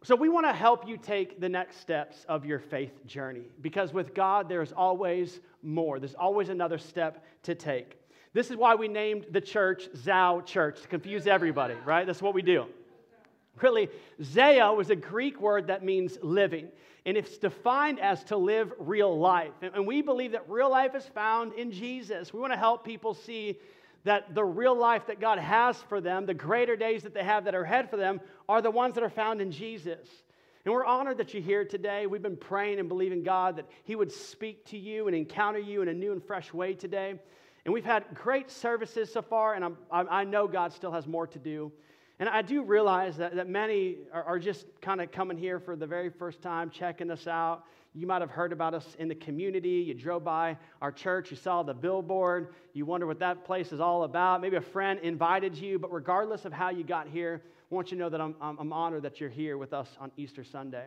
So we want to help you take the next steps of your faith journey, because with God, there's always more. There's always another step to take. This is why we named the church Zao Church, to confuse everybody, right? That's what we do. Really, Zao is a Greek word that means living, and it's defined as to live real life. And we believe that real life is found in Jesus. We want to help people see that the real life that God has for them, the greater days that they have that are ahead for them, are the ones that are found in Jesus. And we're honored that you're here today. We've been praying and believing God that He would speak to you and encounter you in a new and fresh way today. And we've had great services so far, and I know God still has more to do. And I do realize that many are just kind of coming here for the very first time, checking us out. You might have heard about us in the community. You drove by our church. You saw the billboard. You wonder what that place is all about. Maybe a friend invited you. But regardless of how you got here, I want you to know that I'm honored that you're here with us on Easter Sunday.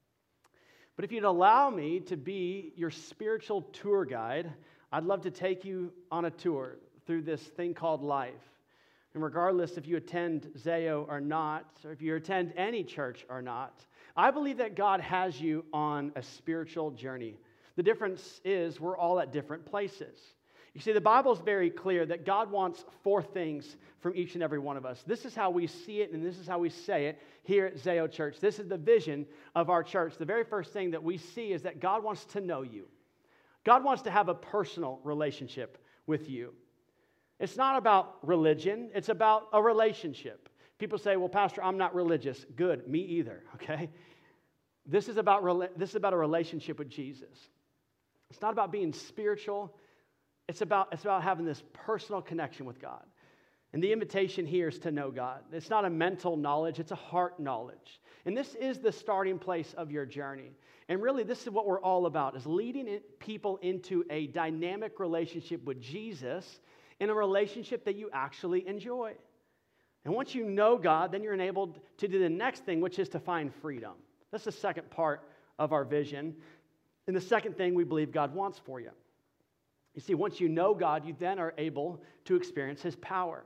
But if you'd allow me to be your spiritual tour guide, I'd love to take you on a tour through this thing called life. And regardless if you attend Zao or not, or if you attend any church or not, I believe that God has you on a spiritual journey. The difference is we're all at different places. You see, the Bible is very clear that God wants 4 things from each and every one of us. This is how we see it, and this is how we say it here at Zao Church. This is the vision of our church. The very first thing that we see is that God wants to know you. God wants to have a personal relationship with you. It's not about religion. It's about a relationship. People say, well, Pastor, I'm not religious. Good, me either, okay? This is about a relationship with Jesus. It's not about being spiritual. It's about having this personal connection with God. And the invitation here is to know God. It's not a mental knowledge. It's a heart knowledge. And this is the starting place of your journey. And really, this is what we're all about, is leading people into a dynamic relationship with Jesus, in a relationship that you actually enjoy. And once you know God, then you're enabled to do the next thing, which is to find freedom. That's the second part of our vision. And the second thing we believe God wants for you. You see, once you know God, you then are able to experience His power.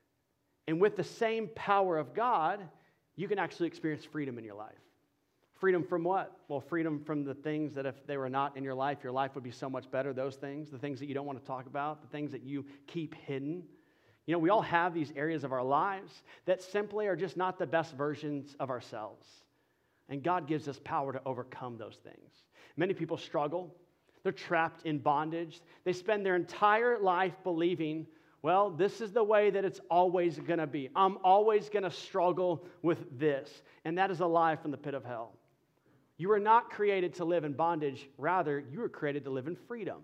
And with the same power of God, you can actually experience freedom in your life. Freedom from what? Well, freedom from the things that if they were not in your life would be so much better. Those things, the things that you don't want to talk about, the things that you keep hidden. You know, we all have these areas of our lives that simply are just not the best versions of ourselves. And God gives us power to overcome those things. Many people struggle. They're trapped in bondage. They spend their entire life believing, well, this is the way that it's always going to be. I'm always going to struggle with this. And that is a lie from the pit of hell. You were not created to live in bondage. Rather, you were created to live in freedom.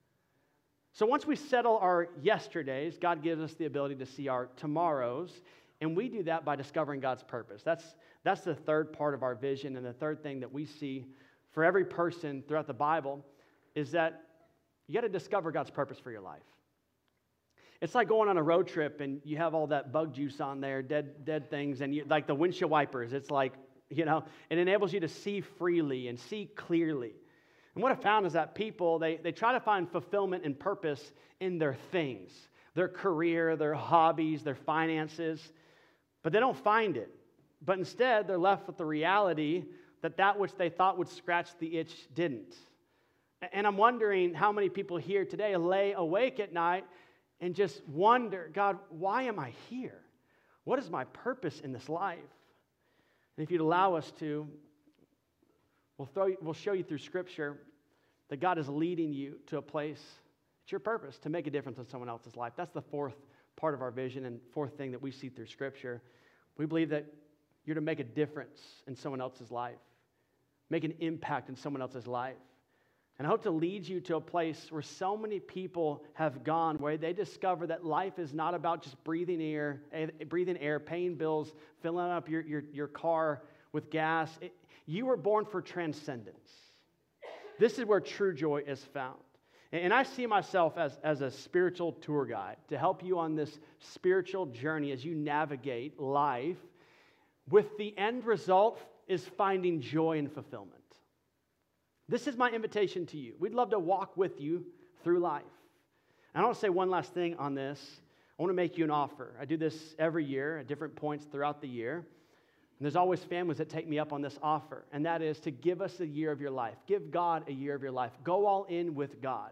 So once we settle our yesterdays, God gives us the ability to see our tomorrows, and we do that by discovering God's purpose. That's the third part of our vision, and the third thing that we see for every person throughout the Bible is that you got to discover God's purpose for your life. It's like going on a road trip, and you have all that bug juice on there, dead things, and you, like the windshield wipers. It's like, you know, it enables you to see freely and see clearly. And what I found is that people, they try to find fulfillment and purpose in their things, their career, their hobbies, their finances, but they don't find it. But instead, they're left with the reality that which they thought would scratch the itch didn't. And I'm wondering how many people here today lay awake at night and just wonder, God, why am I here? What is my purpose in this life? And if you'd allow us to, we'll show you through Scripture that God is leading you to a place, it's your purpose, to make a difference in someone else's life. That's the fourth part of our vision and fourth thing that we see through Scripture. We believe that you're to make a difference in someone else's life, make an impact in someone else's life. And I hope to lead you to a place where so many people have gone, where they discover that life is not about just breathing air, paying bills, filling up your car with gas. You were born for transcendence. This is where true joy is found. And I see myself as a spiritual tour guide to help you on this spiritual journey as you navigate life, with the end result is finding joy and fulfillment. This is my invitation to you. We'd love to walk with you through life. And I want to say one last thing on this. I want to make you an offer. I do this every year at different points throughout the year. And there's always families that take me up on this offer, and that is to give us a year of your life. Give God a year of your life. Go all in with God.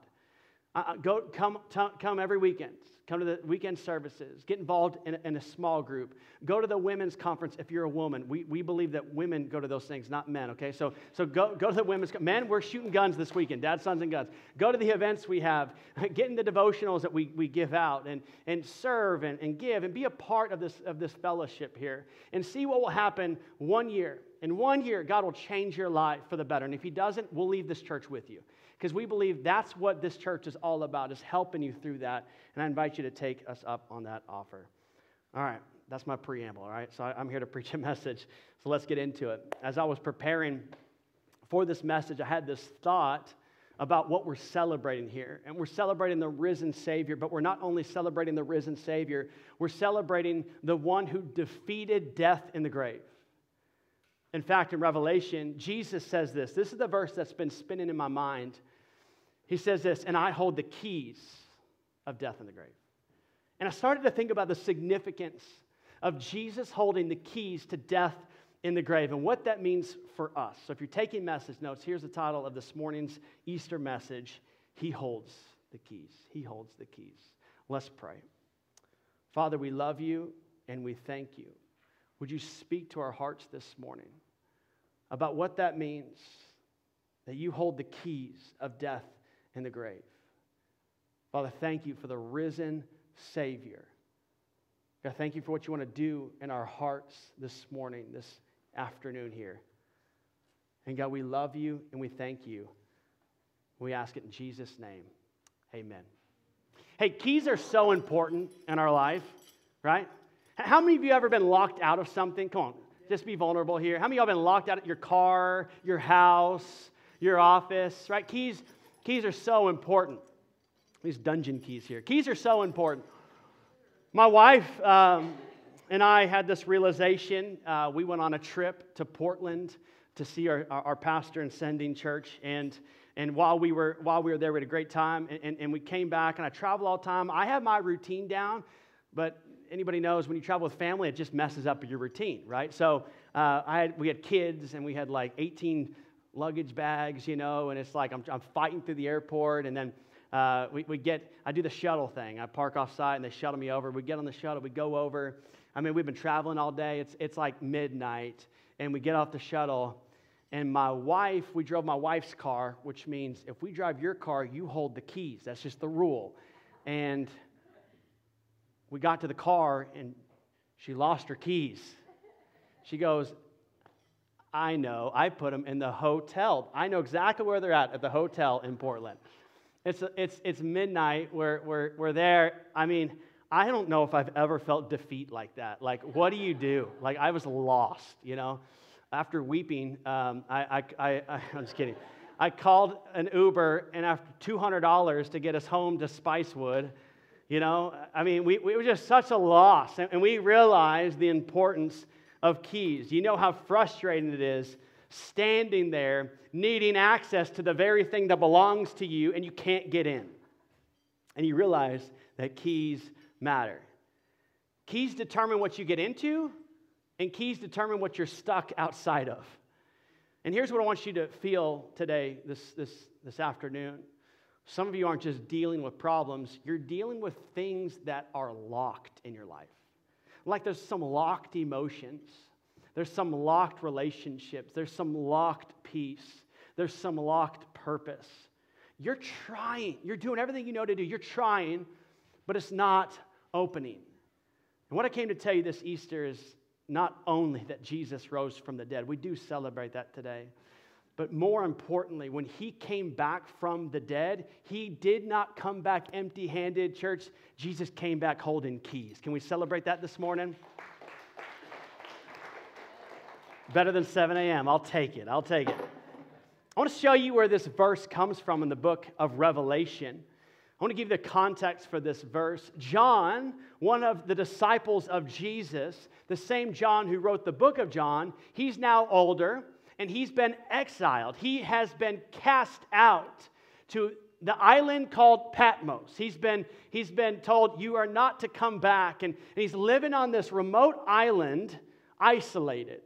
Come every weekend. Come to the weekend services. Get involved in a small group. Go to the women's conference if you're a woman. We believe that women go to those things, not men, okay? So go to the women's. Men, we're shooting guns this weekend. Dad, sons, and guns. Go to the events we have. Get in the devotionals that we give out and serve and give and be a part of this fellowship here and see what will happen 1 year. In 1 year, God will change your life for the better. And if He doesn't, we'll leave this church with you. Because we believe that's what this church is all about, is helping you through that. And I invite you to take us up on that offer. All right, that's my preamble, all right? So I'm here to preach a message. So let's get into it. As I was preparing for this message, I had this thought about what we're celebrating here. And we're celebrating the risen Savior, but we're not only celebrating the risen Savior, we're celebrating the one who defeated death in the grave. In fact, in Revelation, Jesus says this. This is the verse that's been spinning in my mind. He says this, and I hold the keys of death and the grave. And I started to think about the significance of Jesus holding the keys to death in the grave and what that means for us. So if you're taking message notes, here's the title of this morning's Easter message. He holds the keys. He holds the keys. Let's pray. Father, we love you and we thank you. Would you speak to our hearts this morning about what that means, that you hold the keys of death and the grave? Father, thank you for the risen Savior. God, thank you for what you want to do in our hearts this morning, this afternoon here. And God, we love you and we thank you. We ask it in Jesus' name. Amen. Hey, keys are so important in our life, right? How many of you ever been locked out of something? Come on, just be vulnerable here. How many of you have been locked out of your car, your house, your office, right? Keys are so important. These dungeon keys here. Keys are so important. My wife and I had this realization. We went on a trip to Portland to see our pastor and sending church, and while we were there, we had a great time, and we came back, and I travel all the time. I have my routine down, but anybody knows when you travel with family, it just messes up your routine, right? So we had kids, and we had like 18 luggage bags, and it's like I'm fighting through the airport, and then I do the shuttle thing. I park off-site, and they shuttle me over. We get on the shuttle. We go over. I mean, we've been traveling all day. It's like midnight, and we get off the shuttle, and we drove my wife's car, which means if we drive your car, you hold the keys. That's just the rule. And we got to the car, and she lost her keys. She goes, I know. I put them in the hotel. I know exactly where they're at the hotel in Portland. It's midnight. We're there. I mean, I don't know if I've ever felt defeat like that. Like, what do you do? Like, I was lost, After weeping, I'm just kidding. I called an Uber, and after $200 to get us home to Spicewood, I mean, we were just such a loss. And we realized the importance of keys. You know how frustrating it is standing there needing access to the very thing that belongs to you, and you can't get in. And you realize that keys matter. Keys determine what you get into, and keys determine what you're stuck outside of. And here's what I want you to feel today, this afternoon. Some of you aren't just dealing with problems, you're dealing with things that are locked in your life. Like there's some locked emotions. There's some locked relationships. There's some locked peace. There's some locked purpose. You're trying. You're doing everything you know to do. You're trying, but it's not opening. And what I came to tell you this Easter is not only that Jesus rose from the dead. We do celebrate that today. But more importantly, when He came back from the dead, He did not come back empty-handed, church. Jesus came back holding keys. Can we celebrate that this morning? Better than 7 a.m. I'll take it. I want to show you where this verse comes from in the book of Revelation. I want to give you the context for this verse. John, one of the disciples of Jesus, the same John who wrote the book of John, he's now older, and he's been exiled. He has been cast out to the island called Patmos. He's been told, you are not to come back, and he's living on this remote island, isolated.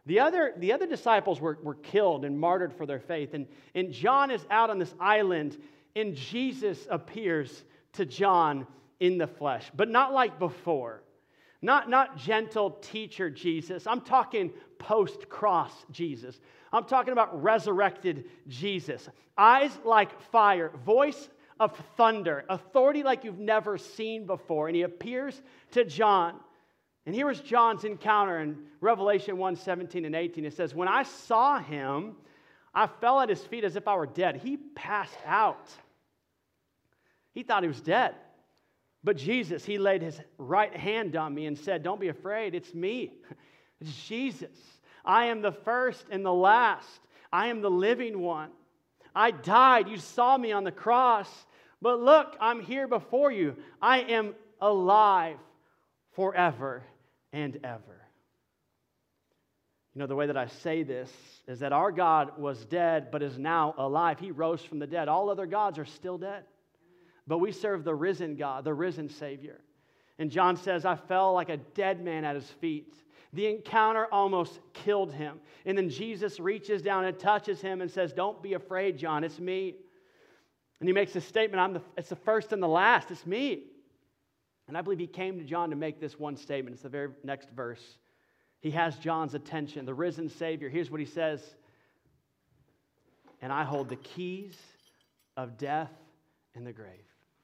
The other disciples were killed and martyred for their faith. And John is out on this island, and Jesus appears to John in the flesh, but not like before. Not gentle teacher Jesus. I'm talking post-cross Jesus. I'm talking about resurrected Jesus. Eyes like fire, voice of thunder, authority like you've never seen before. And he appears to John. And here is John's encounter in Revelation 1:17 and 18. It says, when I saw him, I fell at his feet as if I were dead. He passed out. He thought he was dead. But Jesus, he laid his right hand on me and said, don't be afraid, it's me. It's Jesus. I am the first and the last. I am the living one. I died. You saw me on the cross. But look, I'm here before you. I am alive forever and ever. You know, the way that I say this is that our God was dead but is now alive. He rose from the dead. All other gods are still dead. But we serve the risen God, the risen Savior. And John says, I fell like a dead man at his feet. The encounter almost killed him. And then Jesus reaches down and touches him and says, don't be afraid, John, it's me. And he makes a statement, it's the first and the last, it's me. And I believe he came to John to make this one statement. It's the very next verse. He has John's attention, the risen Savior. Here's what he says. And I hold the keys of death and the grave.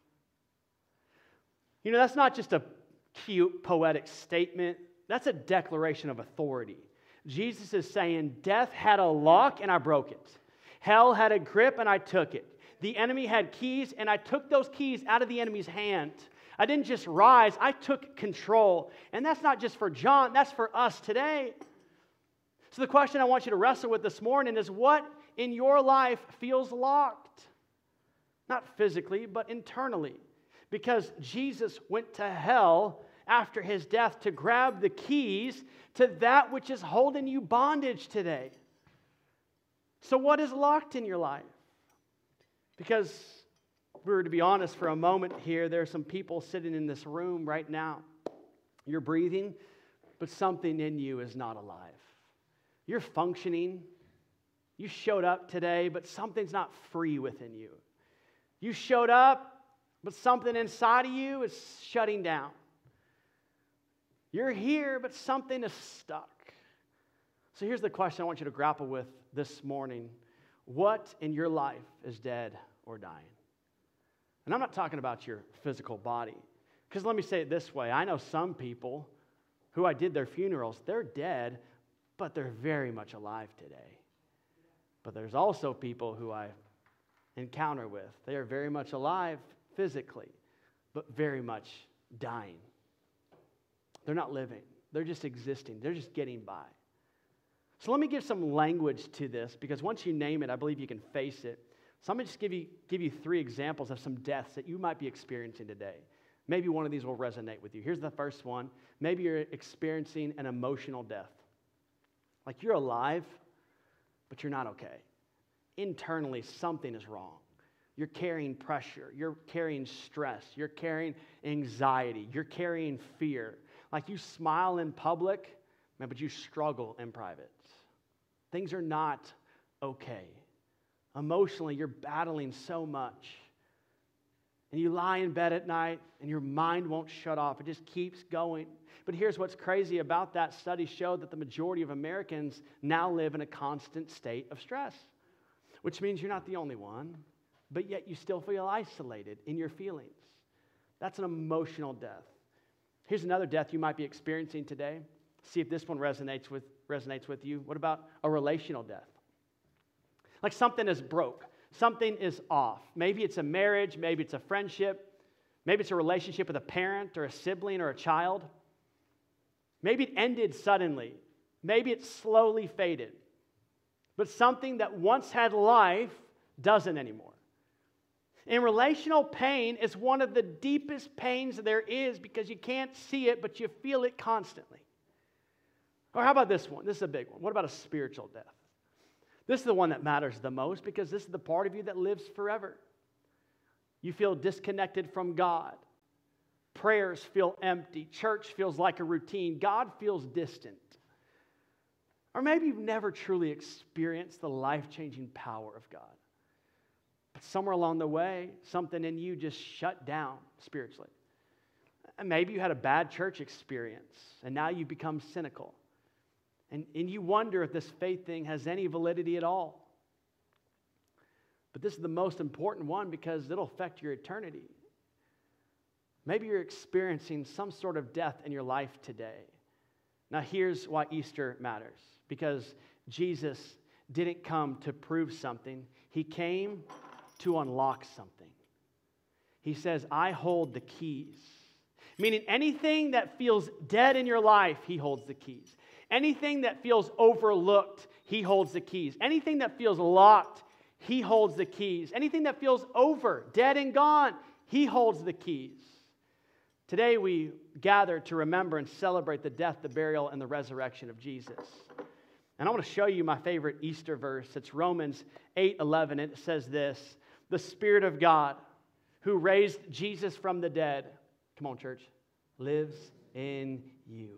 You know, that's not just a cute, poetic statement. That's a declaration of authority. Jesus is saying, death had a lock and I broke it. Hell had a grip and I took it. The enemy had keys and I took those keys out of the enemy's hand. I didn't just rise, I took control. And that's not just for John, that's for us today. So the question I want you to wrestle with this morning is, what in your life feels locked? Not physically, but internally. Because Jesus went to hell after his death to grab the keys to that which is holding you bondage today. So what is locked in your life? Because if we were to be honest for a moment here, there are some people sitting in this room right now. You're breathing, but something in you is not alive. You're functioning. You showed up today, but something's not free within you. You showed up, but something inside of you is shutting down. You're here, but something is stuck. So here's the question I want you to grapple with this morning. What in your life is dead or dying? And I'm not talking about your physical body. Because let me say it this way. I know some people who I did their funerals, they're dead, but they're very much alive today. But there's also people who I encounter with. They are very much alive physically, but very much dying. They're not living. They're just existing. They're just getting by. So let me give some language to this, because once you name it, I believe you can face it. So I'm going to just give you 3 examples of some deaths that you might be experiencing today. Maybe one of these will resonate with you. Here's the first one. Maybe you're experiencing an emotional death. Like you're alive, but you're not okay. Internally, something is wrong. You're carrying pressure. You're carrying stress. You're carrying anxiety. You're carrying fear. Like you smile in public, but you struggle in private. Things are not okay. Emotionally, you're battling so much. And you lie in bed at night, and your mind won't shut off. It just keeps going. But here's what's crazy about that. Studies show that the majority of Americans now live in a constant state of stress, which means you're not the only one, but yet you still feel isolated in your feelings. That's an emotional death. Here's another death you might be experiencing today. See if this one resonates with you. What about a relational death? Like something is broke. Something is off. Maybe it's a marriage. Maybe it's a friendship. Maybe it's a relationship with a parent or a sibling or a child. Maybe it ended suddenly. Maybe it slowly faded. But something that once had life doesn't anymore. And relational pain is one of the deepest pains there is, because you can't see it, but you feel it constantly. Or how about this one? This is a big one. What about a spiritual death? This is the one that matters the most, because this is the part of you that lives forever. You feel disconnected from God. Prayers feel empty. Church feels like a routine. God feels distant. Or maybe you've never truly experienced the life-changing power of God. But somewhere along the way, something in you just shut down spiritually. And maybe you had a bad church experience, and now you've become cynical. And you wonder if this faith thing has any validity at all. But this is the most important one because it'll affect your eternity. Maybe you're experiencing some sort of death in your life today. Now here's why Easter matters. Because Jesus didn't come to prove something. He came to unlock something. He says, I hold the keys. Meaning anything that feels dead in your life, He holds the keys. Anything that feels overlooked, He holds the keys. Anything that feels locked, He holds the keys. Anything that feels over, dead and gone, He holds the keys. Today we gather to remember and celebrate the death, the burial, and the resurrection of Jesus. And I want to show you my favorite Easter verse. It's Romans 8:11. It says this, the Spirit of God who raised Jesus from the dead, come on church, lives in you.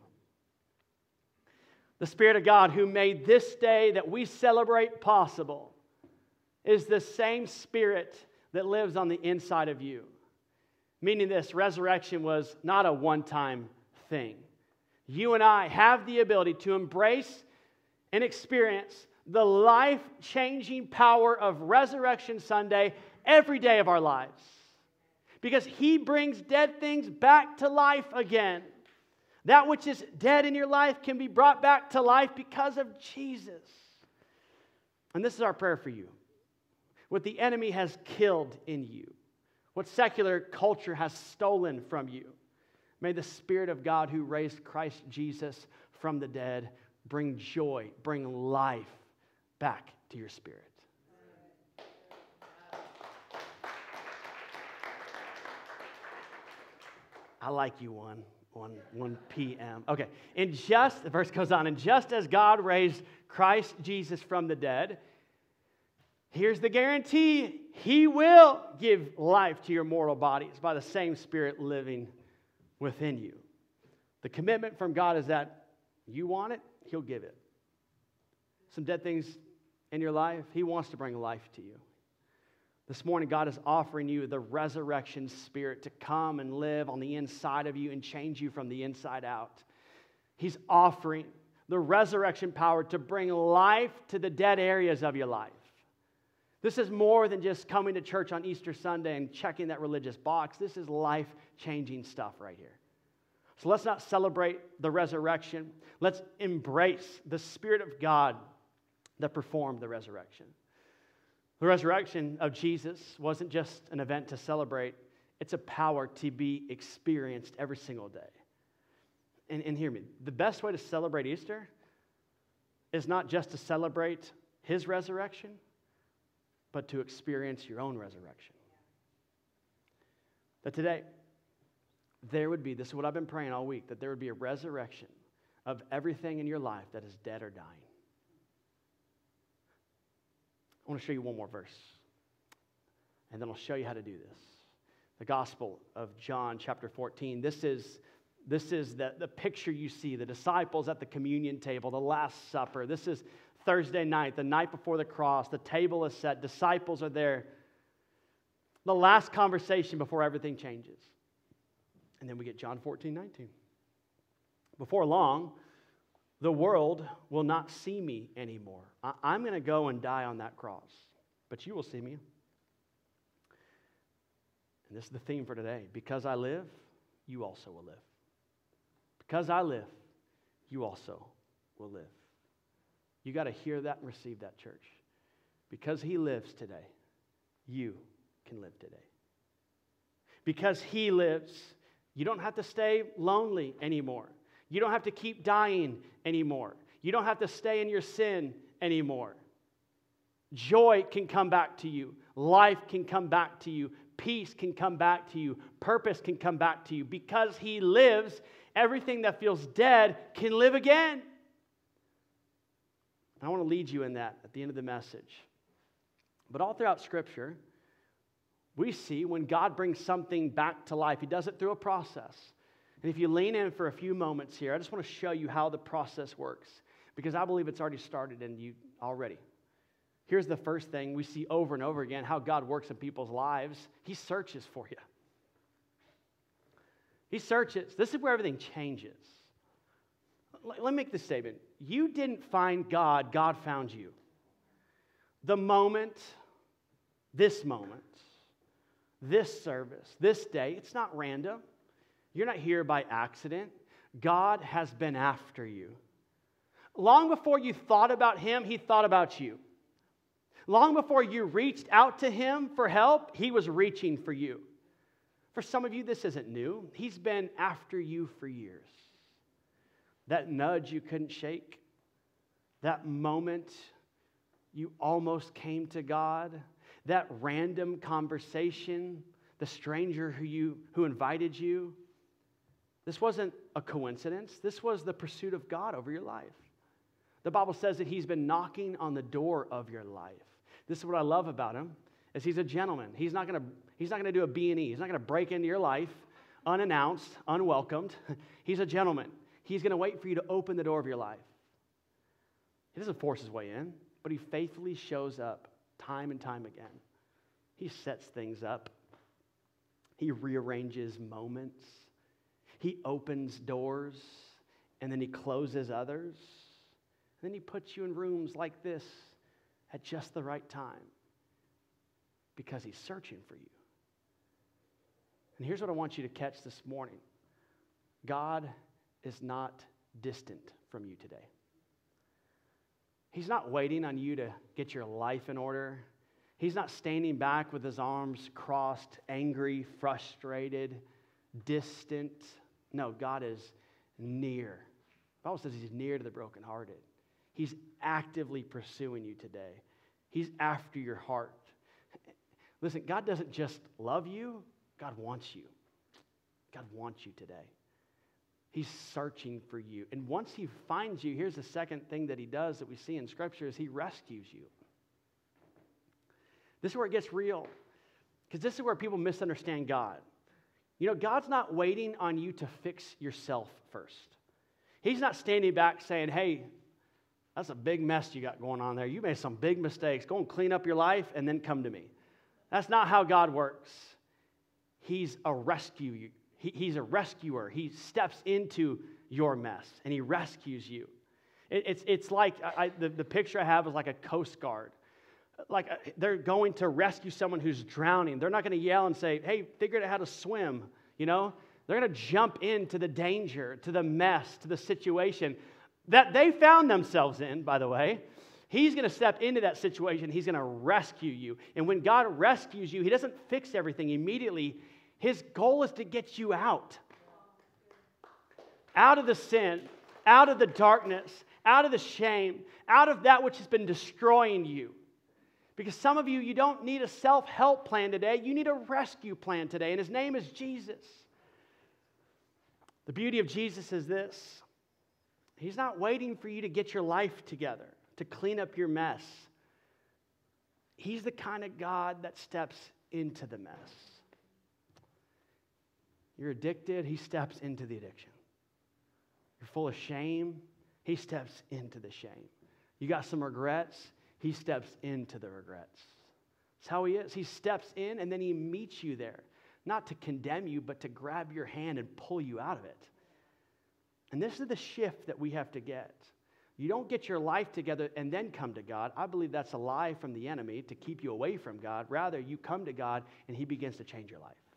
The Spirit of God who made this day that we celebrate possible is the same Spirit that lives on the inside of you. Meaning this, resurrection was not a one-time thing. You and I have the ability to embrace and experience the life-changing power of Resurrection Sunday every day of our lives. Because He brings dead things back to life again. That which is dead in your life can be brought back to life because of Jesus. And this is our prayer for you. What the enemy has killed in you, what secular culture has stolen from you, may the Spirit of God who raised Christ Jesus from the dead bring joy, bring life back to your spirit. I like you 1 p.m. Okay, the verse goes on, and just as God raised Christ Jesus from the dead, here's the guarantee, He will give life to your mortal bodies by the same Spirit living within you. The commitment from God is that you want it, He'll give it. Some dead things in your life, He wants to bring life to you. This morning, God is offering you the resurrection Spirit to come and live on the inside of you and change you from the inside out. He's offering the resurrection power to bring life to the dead areas of your life. This is more than just coming to church on Easter Sunday and checking that religious box. This is life-changing stuff right here. So let's not celebrate the resurrection. Let's embrace the Spirit of God that performed the resurrection. The resurrection of Jesus wasn't just an event to celebrate. It's a power to be experienced every single day. And hear me, the best way to celebrate Easter is not just to celebrate His resurrection, but to experience your own resurrection. That today, there would be, this is what I've been praying all week, that there would be a resurrection of everything in your life that is dead or dying. I want to show you one more verse, and then I'll show you how to do this. The Gospel of John, chapter 14. This is the picture you see, the disciples at the communion table, the Last Supper. This is Thursday night, the night before the cross. The table is set. Disciples are there. The last conversation before everything changes. And then we get John 14:19. Before long, the world will not see me anymore. I'm going to go and die on that cross, but you will see me. And this is the theme for today. Because I live, you also will live. Because I live, you also will live. You got to hear that and receive that, church. Because He lives today, you can live today. Because He lives, you don't have to stay lonely anymore. You don't have to keep dying anymore. You don't have to stay in your sin anymore. Joy can come back to you. Life can come back to you. Peace can come back to you. Purpose can come back to you. Because He lives, everything that feels dead can live again. I want to lead you in that at the end of the message. But all throughout Scripture, we see when God brings something back to life, He does it through a process. And if you lean in for a few moments here, I just want to show you how the process works. because I believe it's already started in you already. Here's the first thing we see over and over again, how God works in people's lives. He searches for you. He searches. This is where everything changes. Let me make this statement. You didn't find God, God found you. The moment, this service, this day, it's not random. You're not here by accident. God has been after you. Long before you thought about Him, He thought about you. Long before you reached out to Him for help, He was reaching for you. For some of you, this isn't new. He's been after you for years. That nudge you couldn't shake, that moment you almost came to God, that random conversation, the stranger who invited you, this wasn't a coincidence. This was the pursuit of God over your life. The Bible says that He's been knocking on the door of your life. This is what I love about Him, is He's a gentleman. He's not going to do a B&E. He's not going to break into your life unannounced, unwelcomed. He's a gentleman. He's going to wait for you to open the door of your life. He doesn't force His way in, but He faithfully shows up time and time again. He sets things up. He rearranges moments. He opens doors, and then He closes others. And then He puts you in rooms like this at just the right time because He's searching for you. And here's what I want you to catch this morning. God is not distant from you today. He's not waiting on you to get your life in order. He's not standing back with His arms crossed, angry, frustrated, distant. No, God is near. The Bible says He's near to the brokenhearted. He's actively pursuing you today. He's after your heart. Listen, God doesn't just love you, God wants you. God wants you today. He's searching for you. And once He finds you, here's the second thing that He does that we see in Scripture is He rescues you. This is where it gets real. Because this is where people misunderstand God. You know, God's not waiting on you to fix yourself first. He's not standing back saying, hey, that's a big mess you got going on there. You made some big mistakes. Go and clean up your life and then come to me. That's not how God works. He's a rescuer. He's a rescuer. He steps into your mess and He rescues you. It's like, the picture I have is like a Coast Guard. Like they're going to rescue someone who's drowning. They're not going to yell and say, hey, figure out how to swim, you know? They're going to jump into the danger, to the mess, to the situation that they found themselves in, by the way. He's going to step into that situation. He's going to rescue you. And when God rescues you, He doesn't fix everything immediately. His goal is to get you out of the sin, out of the darkness, out of the shame, out of that which has been destroying you. Because some of you, you don't need a self-help plan today. You need a rescue plan today, and His name is Jesus. The beauty of Jesus is this. He's not waiting for you to get your life together, to clean up your mess. He's the kind of God that steps into the mess. You're addicted, He steps into the addiction. You're full of shame, He steps into the shame. You got some regrets, He steps into the regrets. That's how He is. He steps in and then He meets you there. Not to condemn you, but to grab your hand and pull you out of it. And this is the shift that we have to get. You don't get your life together and then come to God. I believe that's a lie from the enemy to keep you away from God. Rather, you come to God and He begins to change your life.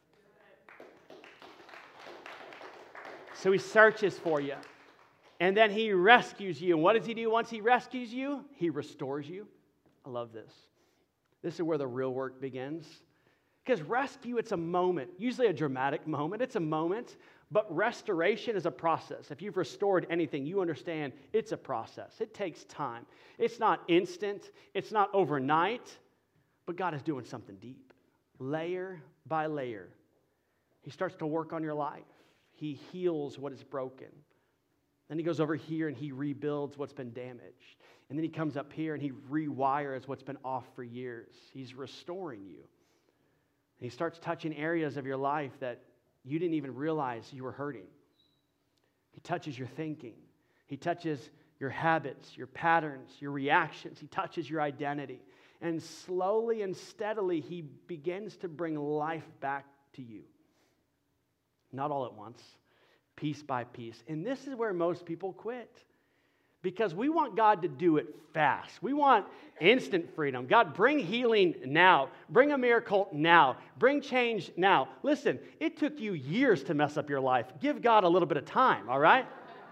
So He searches for you. And then He rescues you. And what does He do once He rescues you? He restores you. I love this. This is where the real work begins. Because rescue, it's a moment, usually a dramatic moment. It's a moment, but restoration is a process. If you've restored anything, you understand it's a process. It takes time. It's not instant. It's not overnight, but God is doing something deep. Layer by layer. He starts to work on your life. He heals what is broken. Then He goes over here and He rebuilds what's been damaged. And then He comes up here and He rewires what's been off for years. He's restoring you. And He starts touching areas of your life that you didn't even realize you were hurting. He touches your thinking. He touches your habits, your patterns, your reactions. He touches your identity. And slowly and steadily, he begins to bring life back to you. Not all at once, piece by piece. And this is where most people quit. Because we want God to do it fast. We want instant freedom. God, bring healing now. Bring a miracle now. Bring change now. Listen, it took you years to mess up your life. Give God a little bit of time, all right?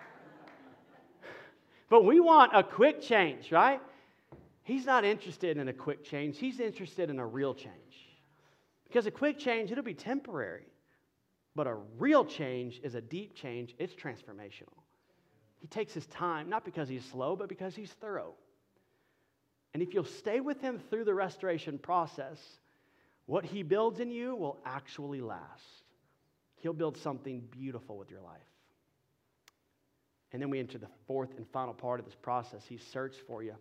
But we want a quick change, right? He's not interested in a quick change. He's interested in a real change. Because a quick change, it'll be temporary. But a real change is a deep change. It's transformational. He takes his time, not because he's slow, but because he's thorough. And if you'll stay with him through the restoration process, what he builds in you will actually last. He'll build something beautiful with your life. And then we enter the fourth and final part of this process. He's searched for you.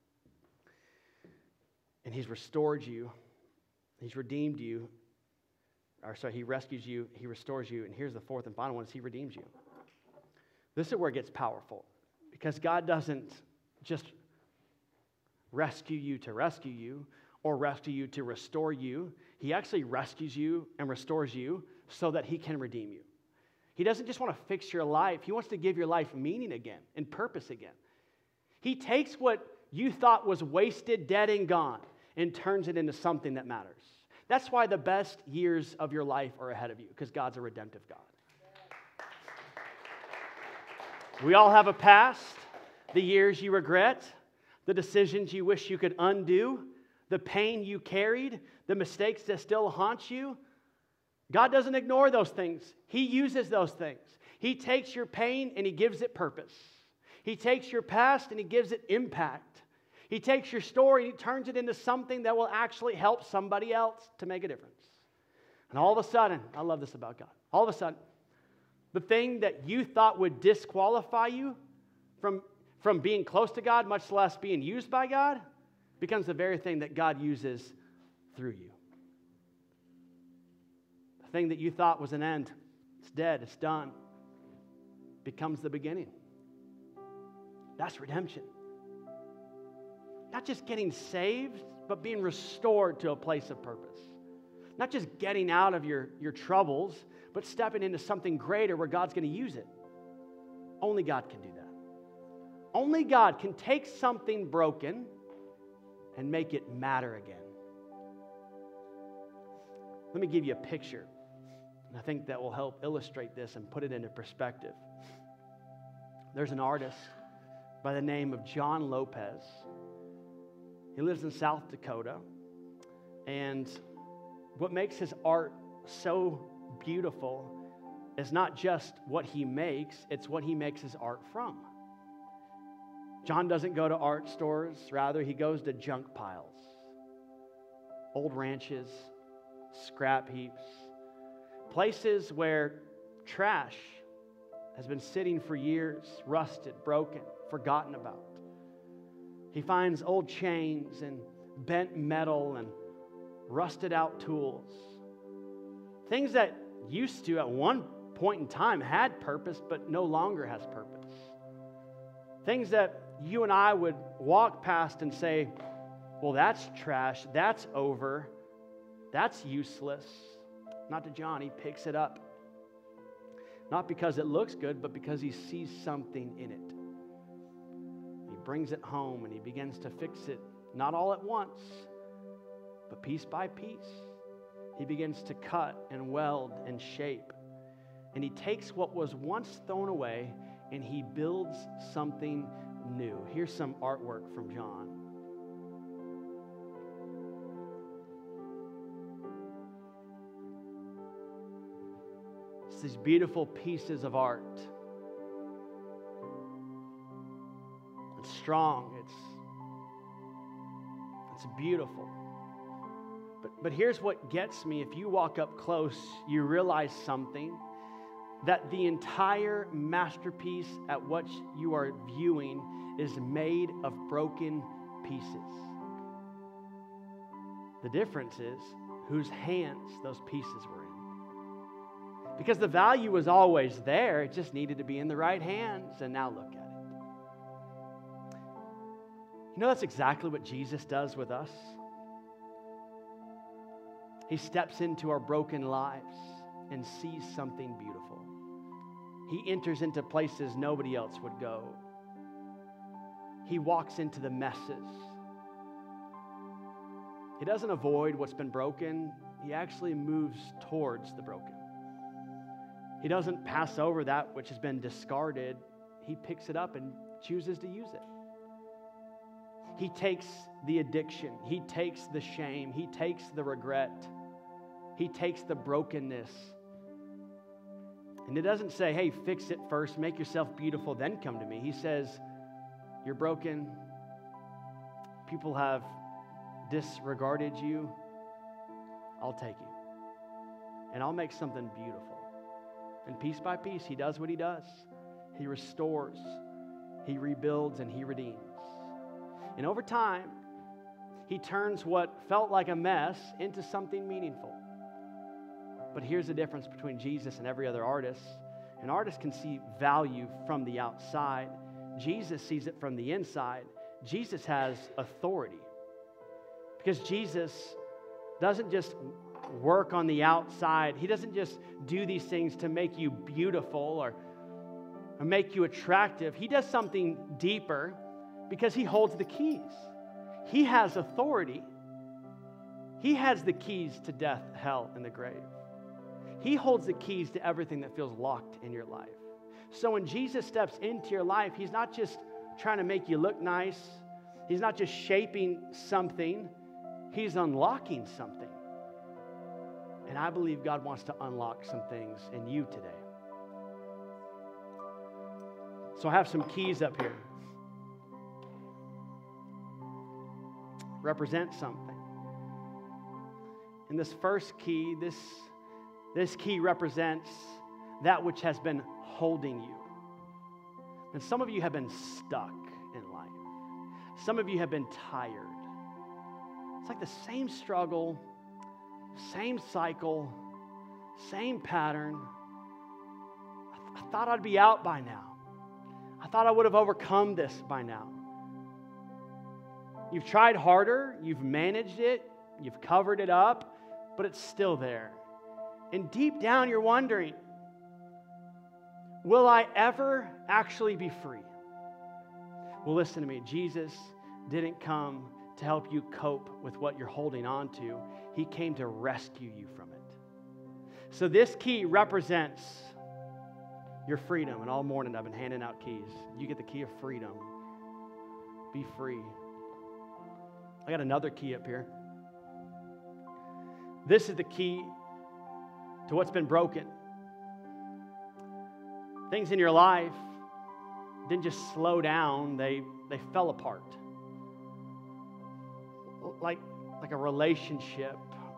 And he's restored you. He's redeemed you. He rescues you. He restores you. And here's the fourth and final one is he redeems you. This is where it gets powerful. Because God doesn't just rescue you to rescue you or rescue you to restore you. He actually rescues you and restores you so that he can redeem you. He doesn't just want to fix your life. He wants to give your life meaning again and purpose again. He takes what you thought was wasted, dead, and gone and turns it into something that matters. That's why the best years of your life are ahead of you, because God's a redemptive God. We all have a past, the years you regret, the decisions you wish you could undo, the pain you carried, the mistakes that still haunt you. God doesn't ignore those things. He uses those things. He takes your pain and he gives it purpose. He takes your past and he gives it impact. He takes your story and he turns it into something that will actually help somebody else to make a difference. And all of a sudden, I love this about God, all of a sudden, the thing that you thought would disqualify you from being close to God, much less being used by God, becomes the very thing that God uses through you. The thing that you thought was an end, it's dead, it's done, becomes the beginning. That's redemption. Not just getting saved, but being restored to a place of purpose. Not just getting out of your troubles, but stepping into something greater where God's going to use it. Only God can do that. Only God can take something broken and make it matter again. Let me give you a picture. And I think that will help illustrate this and put it into perspective. There's an artist by the name of John Lopez. He lives in South Dakota. And what makes his art so beautiful is not just what he makes, it's what he makes his art from. John doesn't go to art stores, rather he goes to junk piles, old ranches, scrap heaps, places where trash has been sitting for years, rusted, broken, forgotten about. He finds old chains and bent metal and rusted out tools. Things that used to, at one point in time, had purpose, but no longer has purpose. Things that you and I would walk past and say, well, that's trash, that's over, that's useless. Not to John, he picks it up. Not because it looks good, but because he sees something in it. He brings it home and he begins to fix it, not all at once, but piece by piece. He begins to cut and weld and shape. And he takes what was once thrown away and he builds something new. Here's some artwork from John. It's these beautiful pieces of art. It's strong. It's beautiful. But here's what gets me. If you walk up close, you realize something. That the entire masterpiece at what you are viewing is made of broken pieces. The difference is whose hands those pieces were in. Because the value was always there, it just needed to be in the right hands, and now look at it. You know, that's exactly what Jesus does with us. He steps into our broken lives and sees something beautiful. He enters into places nobody else would go. He walks into the messes. He doesn't avoid what's been broken. He actually moves towards the broken. He doesn't pass over that which has been discarded. He picks it up and chooses to use it. He takes the addiction. He takes the shame. He takes the regret. He takes the brokenness. And it doesn't say, hey, fix it first, make yourself beautiful, then come to me. He says, you're broken. People have disregarded you. I'll take you. And I'll make something beautiful. And piece by piece, he does what he does. He restores, he rebuilds, and he redeems. And over time, he turns what felt like a mess into something meaningful. But here's the difference between Jesus and every other artist. An artist can see value from the outside. Jesus sees it from the inside. Jesus has authority. Because Jesus doesn't just work on the outside. He doesn't just do these things to make you beautiful or make you attractive. He does something deeper because he holds the keys. He has authority. He has the keys to death, hell, and the grave. He holds the keys to everything that feels locked in your life. So when Jesus steps into your life, he's not just trying to make you look nice. He's not just shaping something. He's unlocking something. And I believe God wants to unlock some things in you today. So I have some keys up here. Represent something. And this first key, this key represents that which has been holding you. And some of you have been stuck in life. Some of you have been tired. It's like the same struggle, same cycle, same pattern. I thought I'd be out by now. I thought I would have overcome this by now. You've tried harder, you've managed it, you've covered it up, but it's still there. And deep down you're wondering, will I ever actually be free? Well, listen to me. Jesus didn't come to help you cope with what you're holding on to. He came to rescue you from it. So this key represents your freedom. And all morning I've been handing out keys. You get the key of freedom. Be free. I got another key up here. This is the key to what's been broken. Things in your life didn't just slow down, they fell apart. Like a relationship,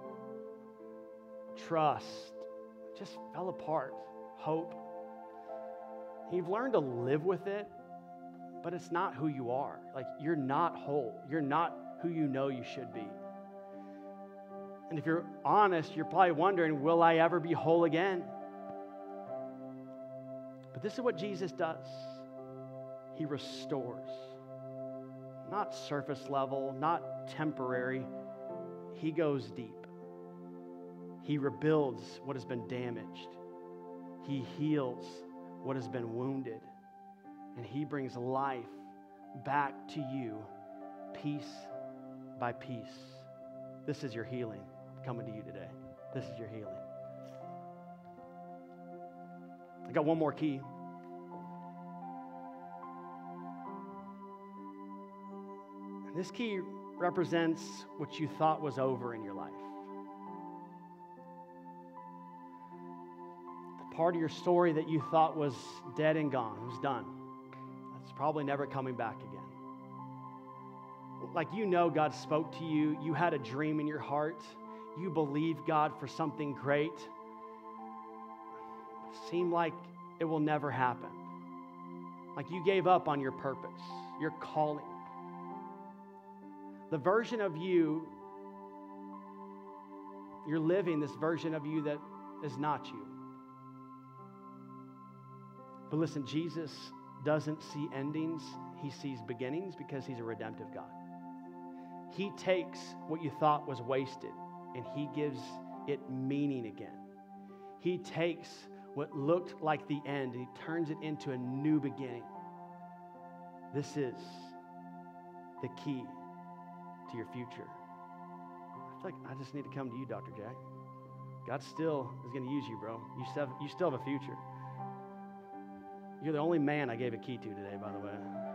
trust, just fell apart. Hope. You've learned to live with it, but it's not who you are. Like, you're not whole. You're not who you know you should be. And if you're honest, you're probably wondering, will I ever be whole again? But this is what Jesus does. He restores. Not surface level, not temporary. He goes deep. He rebuilds what has been damaged. He heals what has been wounded. And he brings life back to you, piece by piece. This is your healing coming to you today. This is your healing. I got one more key. And this key represents what you thought was over in your life. The part of your story that you thought was dead and gone, it was done. That's probably never coming back again. Like, you know God spoke to you. You had a dream in your heart. You believed God for something great. It seemed like it will never happen. Like you gave up on your purpose, your calling. The version of you, you're living this version of you that is not you. But listen, Jesus doesn't see endings. He sees beginnings because he's a redemptive God. He takes what you thought was wasted and He gives it meaning again. He takes what looked like the end and He turns it into a new beginning. This is the key to your future. I feel like I just need to come to you, Dr. Jack. God still is going to use you, bro. You still have a future. You're the only man I gave a key to today, by the way.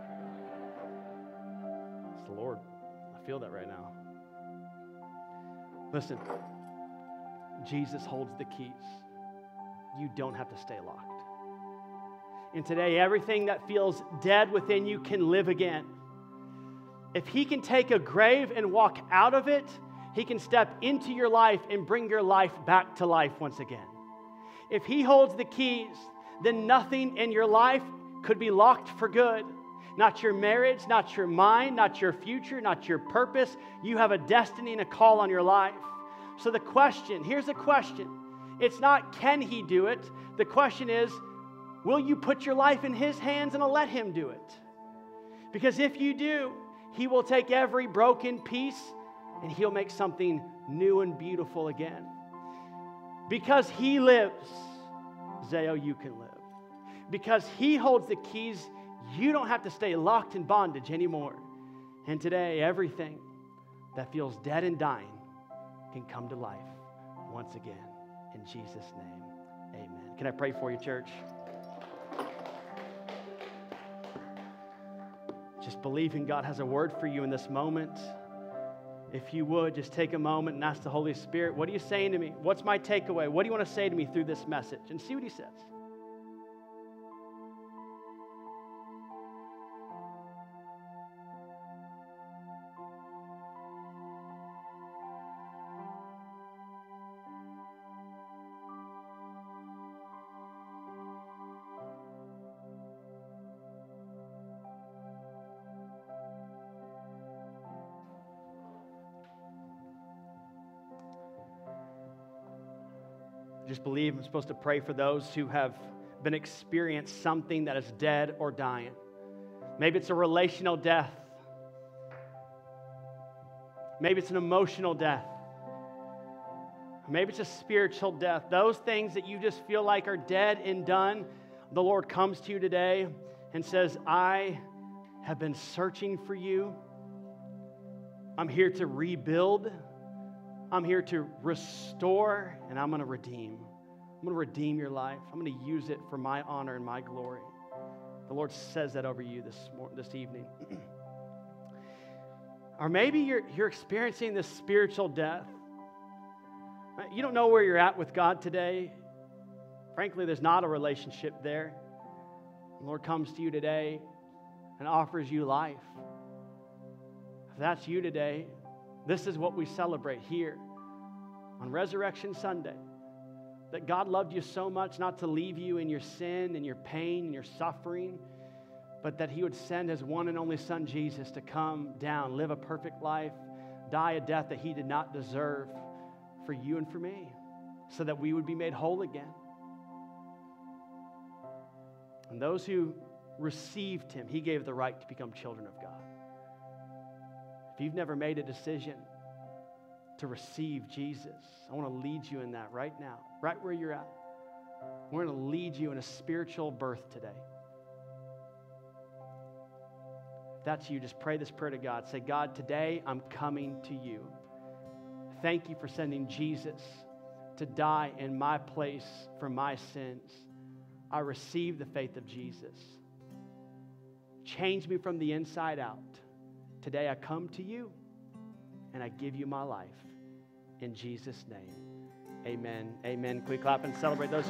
It's the Lord. I feel that right now. Listen, Jesus holds the keys. You don't have to stay locked. And today, everything that feels dead within you can live again. If He can take a grave and walk out of it, He can step into your life and bring your life back to life once again. If He holds the keys, then nothing in your life could be locked for good. Not your marriage, not your mind, not your future, not your purpose. You have a destiny and a call on your life. So here's the question. It's not, can He do it? The question is, will you put your life in His hands and let Him do it? Because if you do, He will take every broken piece and He'll make something new and beautiful again. Because He lives, Zao, you can live. Because He holds the keys, you don't have to stay locked in bondage anymore. And today, everything that feels dead and dying can come to life once again. In Jesus' name, amen. Can I pray for you, church? Just believing God has a word for you in this moment. If you would, just take a moment and ask the Holy Spirit, what are you saying to me? What's my takeaway? What do you want to say to me through this message? And see what He says. Just believe I'm supposed to pray for those who have been experienced something that is dead or dying. Maybe it's a relational death. Maybe it's an emotional death. Maybe it's a spiritual death. Those things that you just feel like are dead and done, the Lord comes to you today and says, I have been searching for you. I'm here to rebuild. I'm here to restore, and I'm going to redeem. I'm going to redeem your life. I'm going to use it for my honor and my glory. The Lord says that over you this evening. Or maybe you're experiencing this spiritual death. You don't know where you're at with God today. Frankly, there's not a relationship there. The Lord comes to you today and offers you life. If that's you today, this is what we celebrate here on Resurrection Sunday. That God loved you so much not to leave you in your sin and your pain and your suffering, but that He would send His one and only Son, Jesus, to come down, live a perfect life, die a death that He did not deserve for you and for me, so that we would be made whole again. And those who received Him, He gave the right to become children of God. If you've never made a decision to receive Jesus, I want to lead you in that right now, right where you're at. We're going to lead you in a spiritual birth today. If that's you, just pray this prayer to God. Say, God, today I'm coming to you. Thank you for sending Jesus to die in my place for my sins. I receive the faith of Jesus. Change me from the inside out. Today I come to you and I give you my life. In Jesus' name, amen. Amen. Can we clap and celebrate those?